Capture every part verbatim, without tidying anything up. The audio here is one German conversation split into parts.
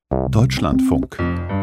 Deutschlandfunk.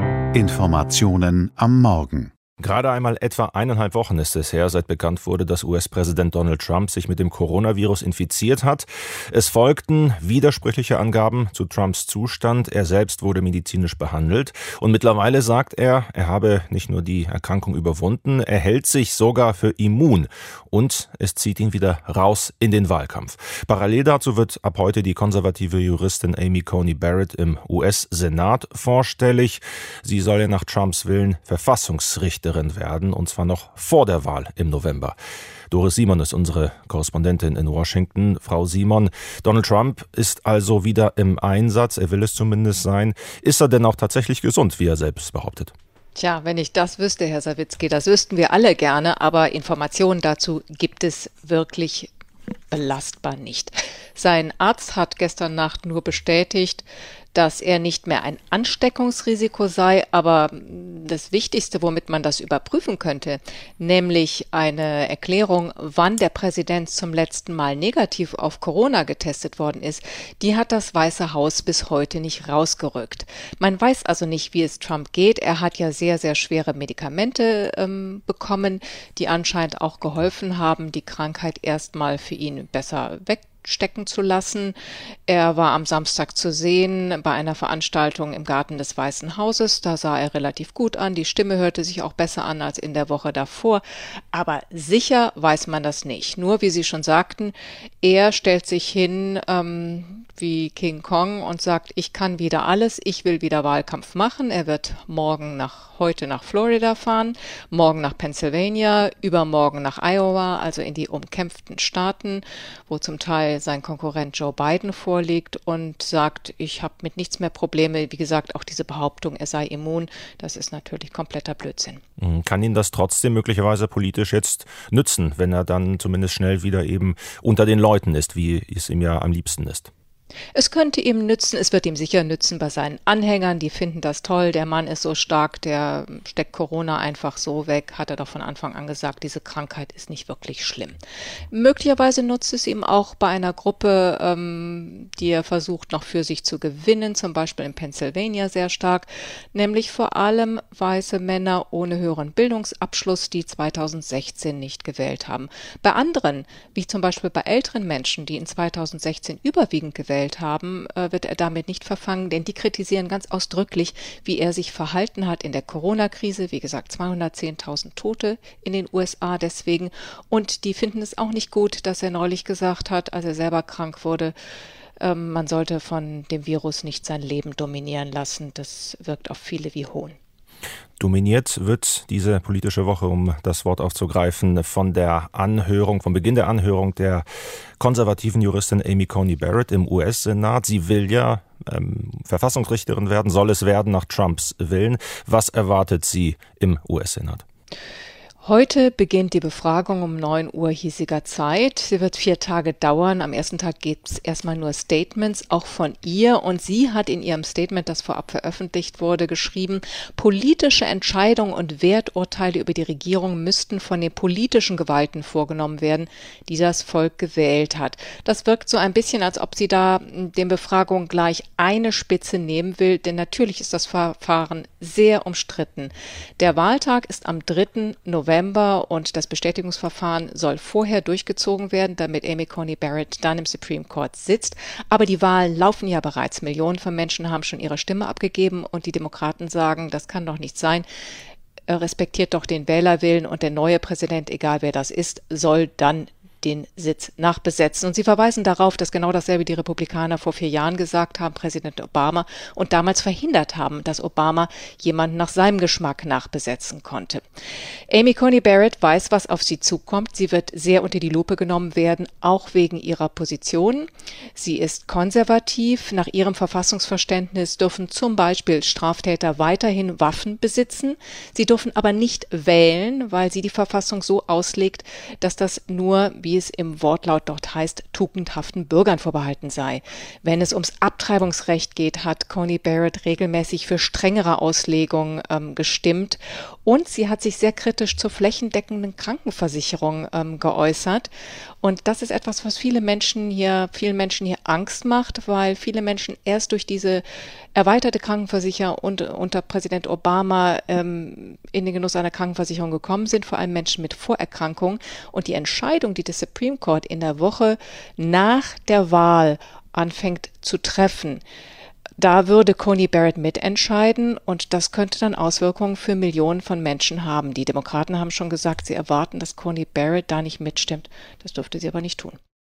Informationen am Morgen. Gerade einmal etwa eineinhalb Wochen ist es her, seit bekannt wurde, dass U S-Präsident Donald Trump sich mit dem Coronavirus infiziert hat. Es folgten widersprüchliche Angaben zu Trumps Zustand. Er selbst wurde medizinisch behandelt. Und mittlerweile sagt er, er habe nicht nur die Erkrankung überwunden, er hält sich sogar für immun. Und es zieht ihn wieder raus in den Wahlkampf. Parallel dazu wird ab heute die konservative Juristin Amy Coney Barrett im U S-Senat vorstellig. Sie soll ja nach Trumps Willen Verfassungsrichterin werden, und zwar noch vor der Wahl im November. Doris Simon ist unsere Korrespondentin in Washington. Frau Simon, Donald Trump ist also wieder im Einsatz, er will es zumindest sein. Ist er denn auch tatsächlich gesund, wie er selbst behauptet? Tja, wenn ich das wüsste, Herr Sawicki, das wüssten wir alle gerne, aber Informationen dazu gibt es wirklich belastbar nicht. Sein Arzt hat gestern Nacht nur bestätigt, dass er nicht mehr ein Ansteckungsrisiko sei, aber das Wichtigste, womit man das überprüfen könnte, nämlich eine Erklärung, wann der Präsident zum letzten Mal negativ auf Corona getestet worden ist, die hat das Weiße Haus bis heute nicht rausgerückt. Man weiß also nicht, wie es Trump geht. Er hat ja sehr, sehr schwere Medikamente ähm, bekommen, die anscheinend auch geholfen haben, die Krankheit erstmal für ihn besser wegzustecken stecken zu lassen. Er war am Samstag zu sehen bei einer Veranstaltung im Garten des Weißen Hauses. Da sah er relativ gut an. Die Stimme hörte sich auch besser an als in der Woche davor. Aber sicher weiß man das nicht. Nur, wie Sie schon sagten, er stellt sich hin ähm, wie King Kong und sagt, ich kann wieder alles, ich will wieder Wahlkampf machen. Er wird morgen nach, heute nach Florida fahren, morgen nach Pennsylvania, übermorgen nach Iowa, also in die umkämpften Staaten, wo zum Teil sein Konkurrent Joe Biden vorliegt und sagt, ich habe mit nichts mehr Probleme. Wie gesagt, auch diese Behauptung, er sei immun, das ist natürlich kompletter Blödsinn. Kann ihn das trotzdem möglicherweise politisch jetzt nützen, wenn er dann zumindest schnell wieder eben unter den Leuten ist, wie es ihm ja am liebsten ist? Es könnte ihm nützen, es wird ihm sicher nützen bei seinen Anhängern, die finden das toll, der Mann ist so stark, der steckt Corona einfach so weg, hat er doch von Anfang an gesagt, diese Krankheit ist nicht wirklich schlimm. Möglicherweise nutzt es ihm auch bei einer Gruppe, ähm, die er versucht noch für sich zu gewinnen, zum Beispiel in Pennsylvania sehr stark, nämlich vor allem weiße Männer ohne höheren Bildungsabschluss, die zweitausendsechzehn nicht gewählt haben. Bei anderen, wie zum Beispiel bei älteren Menschen, die in zweitausendsechzehn überwiegend gewählt haben, wird er damit nicht verfangen, denn die kritisieren ganz ausdrücklich, wie er sich verhalten hat in der Corona-Krise. Wie gesagt, zweihundertzehntausend Tote in den U S A deswegen. Und die finden es auch nicht gut, dass er neulich gesagt hat, als er selber krank wurde, ähm, man sollte von dem Virus nicht sein Leben dominieren lassen. Das wirkt auf viele wie Hohn. Dominiert wird diese politische Woche, um das Wort aufzugreifen, von der Anhörung, vom Beginn der Anhörung der konservativen Juristin Amy Coney Barrett im U S-Senat. Sie will ja ähm, Verfassungsrichterin werden, soll es werden nach Trumps Willen. Was erwartet sie im U S-Senat? Heute beginnt die Befragung um neun Uhr hiesiger Zeit. Sie wird vier Tage dauern. Am ersten Tag gibt es erstmal nur Statements, auch von ihr. Und sie hat in ihrem Statement, das vorab veröffentlicht wurde, geschrieben, politische Entscheidungen und Werturteile über die Regierung müssten von den politischen Gewalten vorgenommen werden, die das Volk gewählt hat. Das wirkt so ein bisschen, als ob sie da den Befragungen gleich eine Spitze nehmen will, denn natürlich ist das Verfahren sehr umstritten. Der Wahltag ist am dritten November. Und das Bestätigungsverfahren soll vorher durchgezogen werden, damit Amy Coney Barrett dann im Supreme Court sitzt. Aber die Wahlen laufen ja bereits. Millionen von Menschen haben schon ihre Stimme abgegeben und die Demokraten sagen, das kann doch nicht sein. Respektiert doch den Wählerwillen und der neue Präsident, egal wer das ist, soll dann den Sitz nachbesetzen. Und sie verweisen darauf, dass genau dasselbe die Republikaner vor vier Jahren gesagt haben, Präsident Obama, und damals verhindert haben, dass Obama jemanden nach seinem Geschmack nachbesetzen konnte. Amy Coney Barrett weiß, was auf sie zukommt. Sie wird sehr unter die Lupe genommen werden, auch wegen ihrer Position. Sie ist konservativ. Nach ihrem Verfassungsverständnis dürfen zum Beispiel Straftäter weiterhin Waffen besitzen. Sie dürfen aber nicht wählen, weil sie die Verfassung so auslegt, dass das nur, wie wie es im Wortlaut dort heißt, tugendhaften Bürgern vorbehalten sei. Wenn es ums Abtreibungsrecht geht, hat Coney Barrett regelmäßig für strengere Auslegung ähm, gestimmt. Und sie hat sich sehr kritisch zur flächendeckenden Krankenversicherung ähm, geäußert. Und das ist etwas, was viele Menschen hier, vielen Menschen hier Angst macht, weil viele Menschen erst durch diese erweiterte Krankenversicherung und unter Präsident Obama ähm, in den Genuss einer Krankenversicherung gekommen sind, vor allem Menschen mit Vorerkrankungen. Und die Entscheidung, die der Supreme Court in der Woche nach der Wahl anfängt zu treffen, da würde Coney Barrett mitentscheiden und das könnte dann Auswirkungen für Millionen von Menschen haben. Die Demokraten haben schon gesagt, sie erwarten, dass Coney Barrett da nicht mitstimmt. Das dürfte sie aber nicht tun.